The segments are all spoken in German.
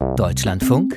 Deutschlandfunk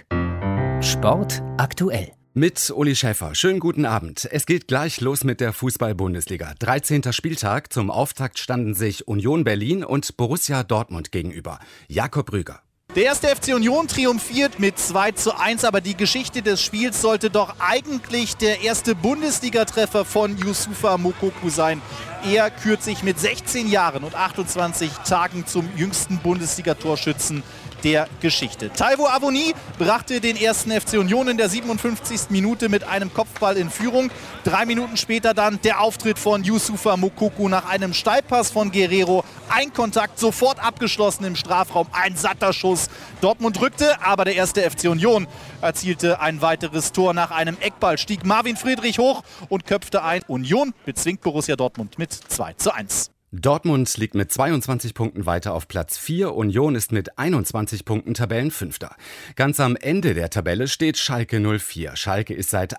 Sport aktuell. Mit Uli Schäfer. Schönen guten Abend. Es geht gleich los mit der Fußball-Bundesliga. 13. Spieltag. Zum Auftakt standen sich Union Berlin und Borussia Dortmund gegenüber. Jakob Rüger. Der erste FC Union triumphiert mit 2:1, aber die Geschichte des Spiels sollte doch eigentlich der erste Bundesliga-Treffer von Youssoufa Moukoko sein. Er kürt sich mit 16 Jahren und 28 Tagen zum jüngsten Bundesliga-Torschützen der Geschichte. Taiwo Awoniyi brachte den ersten FC Union in der 57. Minute mit einem Kopfball in Führung. 3 Minuten später dann der Auftritt von Youssoufa Moukoko nach einem Steilpass von Guerreiro. Ein Kontakt, sofort abgeschlossen im Strafraum, ein satter Schuss. Dortmund rückte, aber der erste FC Union erzielte ein weiteres Tor. Nach einem Eckball stieg Marvin Friedrich hoch und köpfte ein. Union bezwingt Borussia Dortmund mit 2:1. Dortmund liegt mit 22 Punkten weiter auf Platz 4. Union ist mit 21 Punkten Tabellenfünfter. Ganz am Ende der Tabelle steht Schalke 04. Schalke ist seit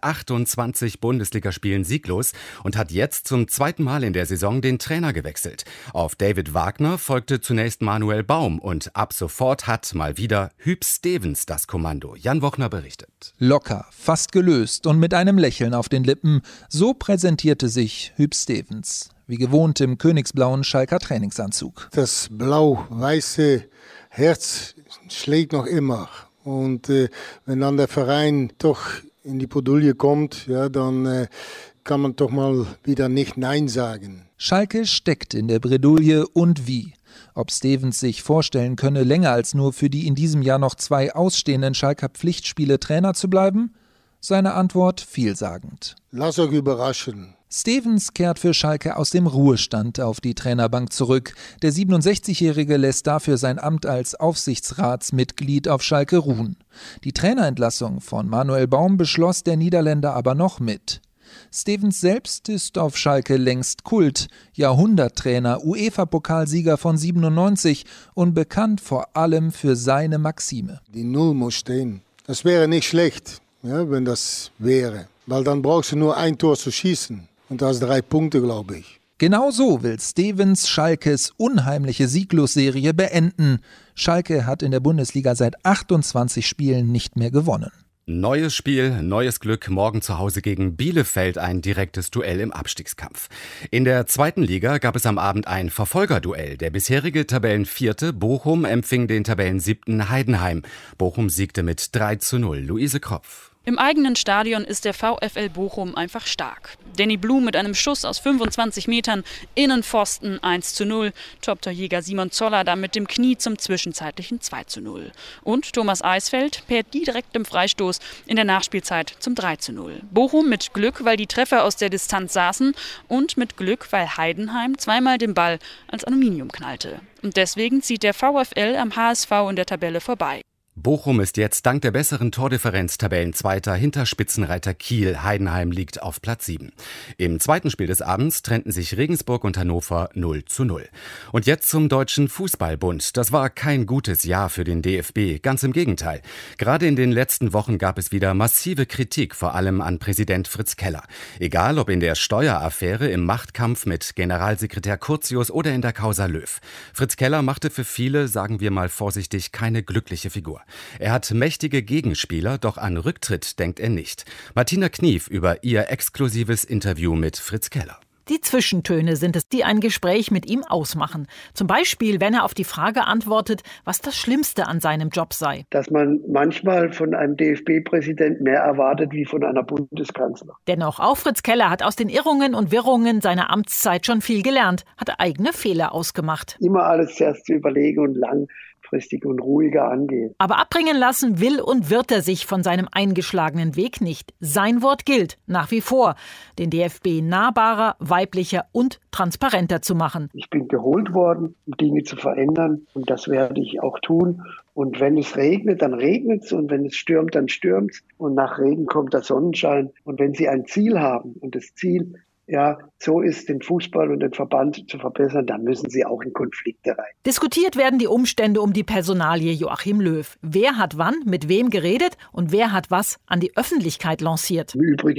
28 Bundesligaspielen sieglos und hat jetzt zum zweiten Mal in der Saison den Trainer gewechselt. Auf David Wagner folgte zunächst Manuel Baum und ab sofort hat mal wieder Huub Stevens das Kommando. Jan Wochner berichtet. Locker, fast gelöst und mit einem Lächeln auf den Lippen, so präsentierte sich Huub Stevens. Wie gewohnt im königsblauen Schalker Trainingsanzug. Das blau-weiße Herz schlägt noch immer. Und wenn dann der Verein doch in die Bredouille kommt, ja, dann kann man doch mal wieder nicht Nein sagen. Schalke steckt in der Bredouille und wie. Ob Stevens sich vorstellen könne, länger als nur für die in diesem Jahr noch 2 ausstehenden Schalker Pflichtspiele Trainer zu bleiben? Seine Antwort vielsagend. Lass euch überraschen. Stevens kehrt für Schalke aus dem Ruhestand auf die Trainerbank zurück. Der 67-Jährige lässt dafür sein Amt als Aufsichtsratsmitglied auf Schalke ruhen. Die Trainerentlassung von Manuel Baum beschloss der Niederländer aber noch mit. Stevens selbst ist auf Schalke längst Kult, Jahrhunderttrainer, UEFA-Pokalsieger von 97 und bekannt vor allem für seine Maxime. Die Null muss stehen. Das wäre nicht schlecht, ja, wenn das wäre. Weil dann brauchst du nur ein Tor zu schießen. Und da hast 3 Punkte, glaube ich. Genau so will Stevens Schalkes unheimliche Sieglosserie beenden. Schalke hat in der Bundesliga seit 28 Spielen nicht mehr gewonnen. Neues Spiel, neues Glück, morgen zu Hause gegen Bielefeld ein direktes Duell im Abstiegskampf. In der 2. Liga gab es am Abend ein Verfolgerduell. Der bisherige Tabellenvierte Bochum empfing den Tabellen7. Heidenheim. Bochum siegte mit 3:0. Luise Kropf. Im eigenen Stadion ist der VfL Bochum einfach stark. Danny Blum mit einem Schuss aus 25 Metern, Innenpfosten 1:0. Top-Torjäger Simon Zoller dann mit dem Knie zum zwischenzeitlichen 2:0. Und Thomas Eisfeld per direktem Freistoß in der Nachspielzeit zum 3:0. Bochum mit Glück, weil die Treffer aus der Distanz saßen und mit Glück, weil Heidenheim zweimal den Ball ans Aluminium knallte. Und deswegen zieht der VfL am HSV in der Tabelle vorbei. Bochum ist jetzt dank der besseren Tordifferenz Tabellenzweiter hinter Spitzenreiter Kiel. Heidenheim liegt auf Platz 7. Im zweiten Spiel des Abends trennten sich Regensburg und Hannover 0:0. Und jetzt zum Deutschen Fußballbund. Das war kein gutes Jahr für den DFB, ganz im Gegenteil. Gerade in den letzten Wochen gab es wieder massive Kritik, vor allem an Präsident Fritz Keller. Egal ob in der Steueraffäre, im Machtkampf mit Generalsekretär Curtius oder in der Causa Löw. Fritz Keller machte für viele, sagen wir mal vorsichtig, keine glückliche Figur. Er hat mächtige Gegenspieler, doch an Rücktritt denkt er nicht. Martina Knief über ihr exklusives Interview mit Fritz Keller. Die Zwischentöne sind es, die ein Gespräch mit ihm ausmachen. Zum Beispiel, wenn er auf die Frage antwortet, was das Schlimmste an seinem Job sei. Dass man manchmal von einem DFB-Präsident mehr erwartet wie von einer Bundeskanzler. Dennoch, auch Fritz Keller hat aus den Irrungen und Wirrungen seiner Amtszeit schon viel gelernt, hat eigene Fehler ausgemacht. Immer alles zuerst zu überlegen und langfristig und ruhiger angehen. Aber abbringen lassen will und wird er sich von seinem eingeschlagenen Weg nicht. Sein Wort gilt nach wie vor, den DFB nahbarer, weiblicher und transparenter zu machen. Ich bin geholt worden, um Dinge zu verändern und das werde ich auch tun. Und wenn es regnet, dann regnet es und wenn es stürmt, dann stürmt es und nach Regen kommt der Sonnenschein. Und wenn Sie ein Ziel haben und das Ziel, ja, so ist, den Fußball und den Verband zu verbessern, dann müssen Sie auch in Konflikte rein. Diskutiert werden die Umstände um die Personalie Joachim Löw. Wer hat wann mit wem geredet und wer hat was an die Öffentlichkeit lanciert? Im Übrigen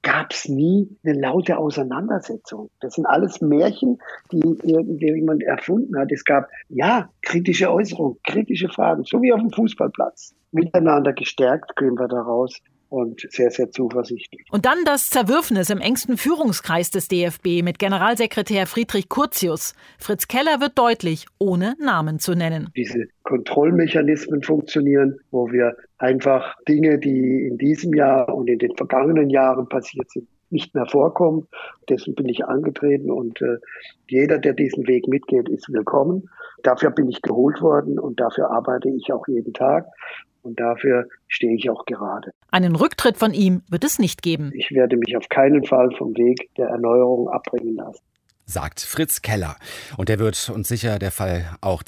gab es nie eine laute Auseinandersetzung. Das sind alles Märchen, die irgendjemand erfunden hat. Es gab, kritische Äußerungen, kritische Fragen, so wie auf dem Fußballplatz. Miteinander gestärkt gehen wir da raus. Und sehr, sehr zuversichtlich. Und dann das Zerwürfnis im engsten Führungskreis des DFB mit Generalsekretär Friedrich Curtius. Fritz Keller wird deutlich, ohne Namen zu nennen. Diese Kontrollmechanismen funktionieren, wo wir einfach Dinge, die in diesem Jahr und in den vergangenen Jahren passiert sind, nicht mehr vorkommen. Deswegen bin ich angetreten und jeder, der diesen Weg mitgeht, ist willkommen. Dafür bin ich geholt worden und dafür arbeite ich auch jeden Tag. Und dafür stehe ich auch gerade. Einen Rücktritt von ihm wird es nicht geben. Ich werde mich auf keinen Fall vom Weg der Erneuerung abbringen lassen. Sagt Fritz Keller. Und der wird uns sicher der Fall auch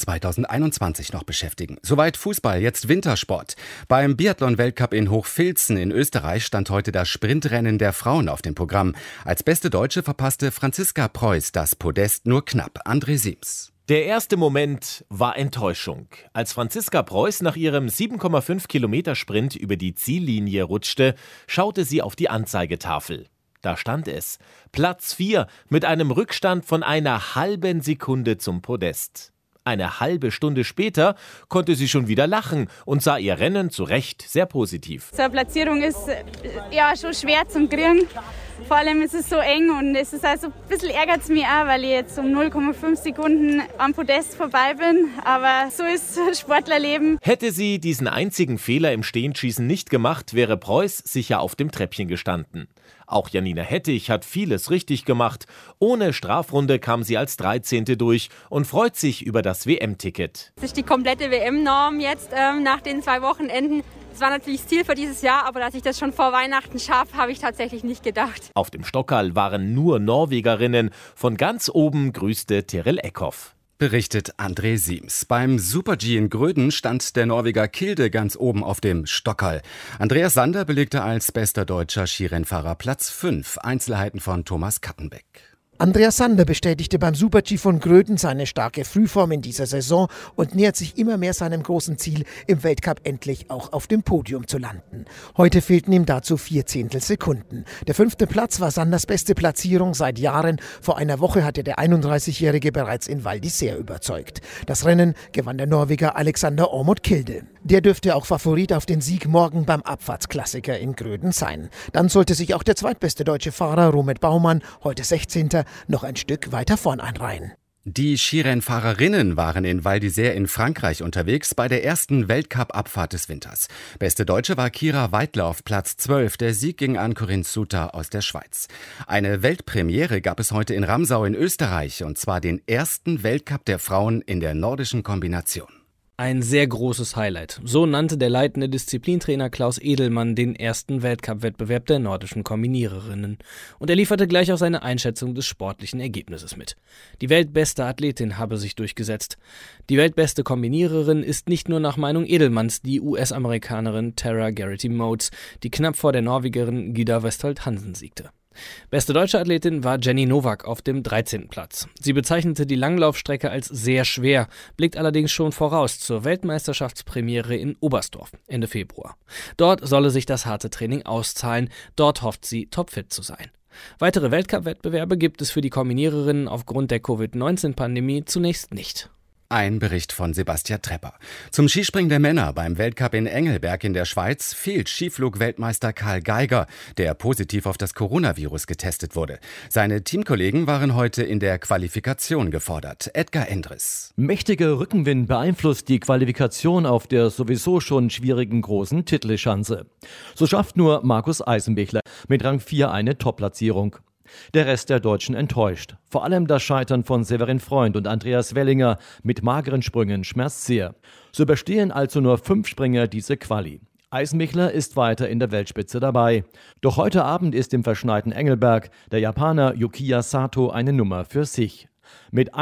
2021 noch beschäftigen. Soweit Fußball, jetzt Wintersport. Beim Biathlon-Weltcup in Hochfilzen in Österreich stand heute das Sprintrennen der Frauen auf dem Programm. Als beste Deutsche verpasste Franziska Preuß das Podest nur knapp. André Siems. Der erste Moment war Enttäuschung. Als Franziska Preuß nach ihrem 7,5 Kilometer Sprint über die Ziellinie rutschte, schaute sie auf die Anzeigetafel. Da stand es: Platz 4 mit einem Rückstand von einer halben Sekunde zum Podest. Eine halbe Stunde später konnte sie schon wieder lachen und sah ihr Rennen zu Recht sehr positiv. So eine Platzierung ist schon schwer zum Kriegen. Vor allem ist es so eng und es ist also ein bisschen ärgert es mich auch, weil ich jetzt um 0,5 Sekunden am Podest vorbei bin. Aber so ist Sportlerleben. Hätte sie diesen einzigen Fehler im Stehenschießen nicht gemacht, wäre Preuß sicher auf dem Treppchen gestanden. Auch Janina Hettich hat vieles richtig gemacht. Ohne Strafrunde kam sie als 13. durch und freut sich über das WM-Ticket. Das ist die komplette WM-Norm jetzt nach den 2 Wochenenden. Das war natürlich das Ziel für dieses Jahr, aber dass ich das schon vor Weihnachten schaffe, habe ich tatsächlich nicht gedacht. Auf dem Stockerl waren nur Norwegerinnen. Von ganz oben grüßte Tiril Eckhoff. Berichtet André Siems. Beim Super-G in Gröden stand der Norweger Kilde ganz oben auf dem Stockerl. Andreas Sander belegte als bester deutscher Skirennfahrer Platz 5. Einzelheiten von Thomas Kattenbeck. Andreas Sander bestätigte beim Super-G von Gröden seine starke Frühform in dieser Saison und nähert sich immer mehr seinem großen Ziel, im Weltcup endlich auch auf dem Podium zu landen. Heute fehlten ihm dazu 0,4 Sekunden. Der 5. Platz war Sanders beste Platzierung seit Jahren. Vor einer Woche hatte der 31-Jährige bereits in Val d'Isère überzeugt. Das Rennen gewann der Norweger Alexander Aamodt Kilde. Der dürfte auch Favorit auf den Sieg morgen beim Abfahrtsklassiker in Gröden sein. Dann sollte sich auch der zweitbeste deutsche Fahrer Romet Baumann, heute 16., noch ein Stück weiter vorn einreihen. Die Skirennfahrerinnen waren in Val d'Isère in Frankreich unterwegs bei der ersten Weltcup-Abfahrt des Winters. Beste Deutsche war Kira Weidler auf Platz 12. Der Sieg ging an Corinne Suter aus der Schweiz. Eine Weltpremiere gab es heute in Ramsau in Österreich, und zwar den ersten Weltcup der Frauen in der nordischen Kombination. Ein sehr großes Highlight. So nannte der leitende Disziplintrainer Klaus Edelmann den ersten Weltcup-Wettbewerb der nordischen Kombiniererinnen. Und er lieferte gleich auch seine Einschätzung des sportlichen Ergebnisses mit. Die weltbeste Athletin habe sich durchgesetzt. Die weltbeste Kombiniererin ist nicht nur nach Meinung Edelmanns die US-Amerikanerin Tara Geraghty Motes, die knapp vor der Norwegerin Gyda Westholt Hansen siegte. Beste deutsche Athletin war Jenny Nowak auf dem 13. Platz. Sie bezeichnete die Langlaufstrecke als sehr schwer, blickt allerdings schon voraus zur Weltmeisterschaftspremiere in Oberstdorf Ende Februar. Dort solle sich das harte Training auszahlen, dort hofft sie, topfit zu sein. Weitere Weltcup-Wettbewerbe gibt es für die Kombiniererinnen aufgrund der Covid-19-Pandemie zunächst nicht. Ein Bericht von Sebastian Trepper. Zum Skispringen der Männer beim Weltcup in Engelberg in der Schweiz fehlt Skiflug-Weltmeister Karl Geiger, der positiv auf das Coronavirus getestet wurde. Seine Teamkollegen waren heute in der Qualifikation gefordert. Edgar Endres. Mächtiger Rückenwind beeinflusst die Qualifikation auf der sowieso schon schwierigen großen Titelschanze. So schafft nur Markus Eisenbichler mit Rang 4 eine Top-Platzierung. Der Rest der Deutschen enttäuscht. Vor allem das Scheitern von Severin Freund und Andreas Wellinger mit mageren Sprüngen schmerzt sehr. So überstehen also nur 5 Springer diese Quali. Eisenbichler ist weiter in der Weltspitze dabei. Doch heute Abend ist im verschneiten Engelberg der Japaner Yukiya Sato eine Nummer für sich. Mit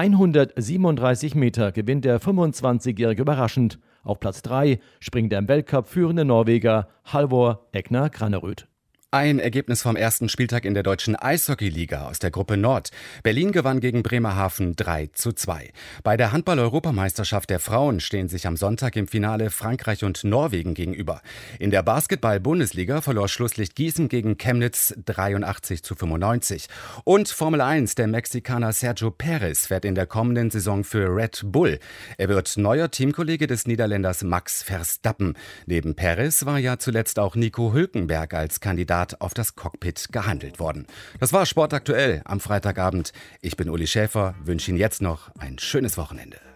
137 Meter gewinnt der 25-Jährige überraschend. Auf Platz 3 springt der im Weltcup führende Norweger Halvor Egner Granerud. Ein Ergebnis vom ersten Spieltag in der deutschen Eishockeyliga aus der Gruppe Nord. Berlin gewann gegen Bremerhaven 3:2. Bei der Handball-Europameisterschaft der Frauen stehen sich am Sonntag im Finale Frankreich und Norwegen gegenüber. In der Basketball-Bundesliga verlor Schlusslicht Gießen gegen Chemnitz 83:95. Und Formel 1, der Mexikaner Sergio Perez fährt in der kommenden Saison für Red Bull. Er wird neuer Teamkollege des Niederländers Max Verstappen. Neben Perez war ja zuletzt auch Nico Hülkenberg als Kandidat auf das Cockpit gehandelt worden. Das war Sport aktuell am Freitagabend. Ich bin Uli Schäfer, wünsche Ihnen jetzt noch ein schönes Wochenende.